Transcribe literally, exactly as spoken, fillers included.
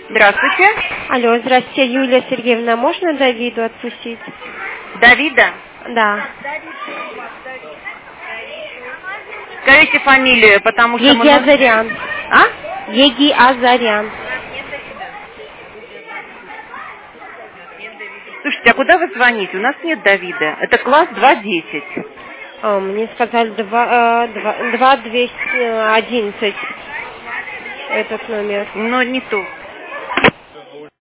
Здравствуйте. Алло, здравствуйте, Юлия Сергеевна, можно Давиду отпустить? Давида? Да. Скажите фамилию, потому что... Еги Азарян. А? Еги Азарян. Слушайте, а куда вы звоните? У нас нет Давида. Это класс два десять. А, мне сказали два двести одиннадцать этот номер. Но не то.